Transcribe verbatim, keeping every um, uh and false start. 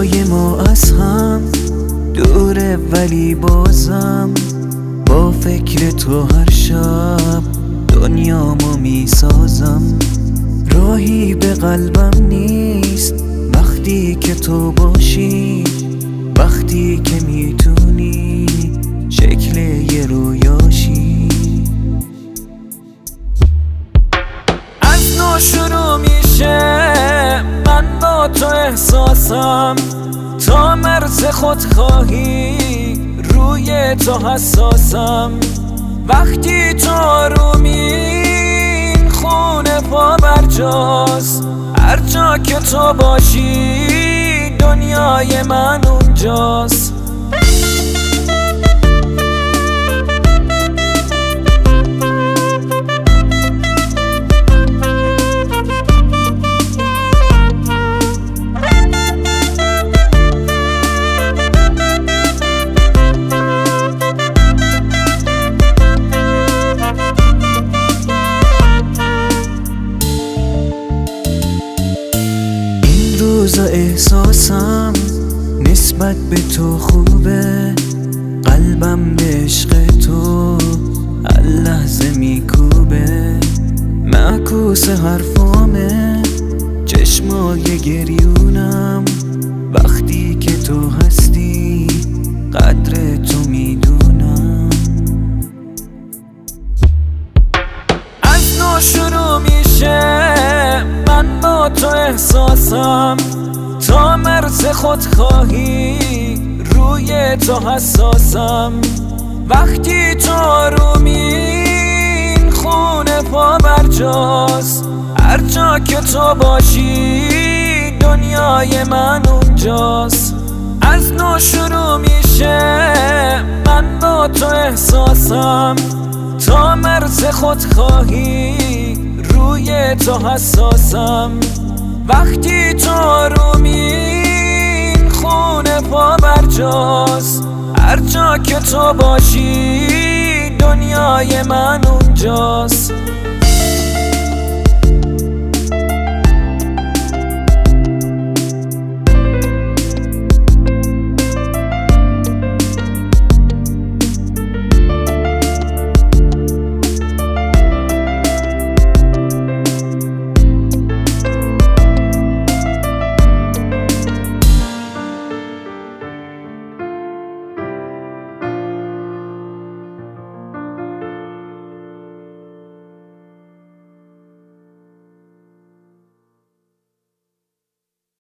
چشمای ما از هم دوره، ولی بازم با فکر تو هر شب دنیامو میسازم. راهی به قلبم نیست وقتی که تو باشی، وقتی که میتونی شکل یه رویاشی. از نو شروع میشه من با تو احساسم، تا مرز خودخواهی روی تو حساسم. وقتی تو آرومین خونه پا برجاست، هر جا که تو باشی دنیای من اونجاست. روزا احساسم نسبت به تو خوبه، قلبم به عشق تو هر لحظه میکوبه. معکوس حرفامه چشمای گریونم، وقتی که تو هستی قدر تو میدونم. از نو شروع میشه من با تو احساسم، تا مرز خودخواهی روی تو حساسم. وقتی تو آرومین خونه پا برجاست، هر جا که تو باشی دنیای من اونجاست. از نو شروع میشه من با تو احساسم، تا مرز خودخواهی روی تو حساسم. وقتی تو آرومین خونه پا برجاست، هر جا که تو باشی دنیای من اونجاست.